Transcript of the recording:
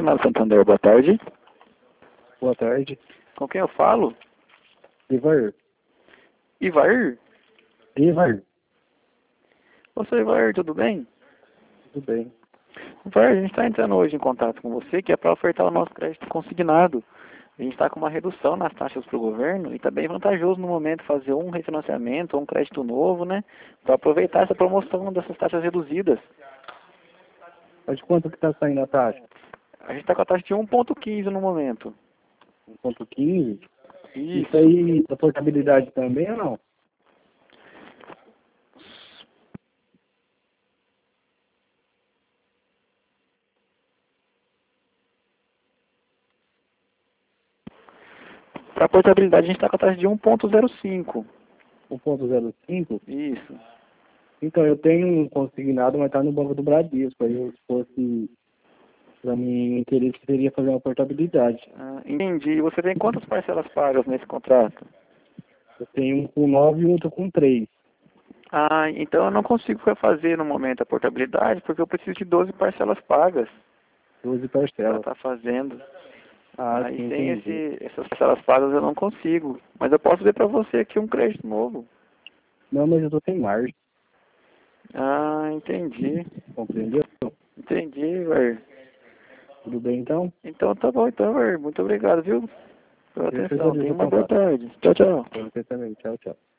Consignado Santander, boa tarde. Boa tarde. Com quem eu falo? Ivair. Ivair? Ivair. Ô, seu Ivair, tudo bem? Tudo bem. Ivair, a gente está entrando hoje em contato com você, que é para ofertar o nosso crédito consignado. A gente está com uma redução nas taxas para o governo e está bem vantajoso no momento fazer um refinanciamento ou um crédito novo, né? Para aproveitar essa promoção dessas taxas reduzidas. Mas de quanto que está saindo a taxa? A gente está com a taxa de 1,15 no momento. 1,15? Isso. Isso aí, a portabilidade também ou não? Para portabilidade a gente está com a taxa de 1,05. 1,05? Isso. Então, eu tenho um consignado, mas está no Banco do Bradesco. Aí, se fosse para mim, o interesse seria fazer uma portabilidade. Ah, entendi. Você tem quantas parcelas pagas nesse contrato? Eu tenho um com 9 e outro com 3. Ah, então eu não consigo fazer no momento a portabilidade porque eu preciso de 12 parcelas pagas 12 para parcelas. estar fazendo. Ah, Aí sim, sem entendi. essas parcelas pagas eu não consigo. Mas eu posso ver para você aqui um crédito novo. Não, mas eu estou sem margem. Ah, entendi. Compreendeu? Entendi, velho. Tudo bem, então? Então tá bom, então, velho. Muito obrigado, viu? Pela Eu atenção. agradeço Tenha o uma boa contato. tarde. Tchau, tchau. Para você também. Tchau, tchau.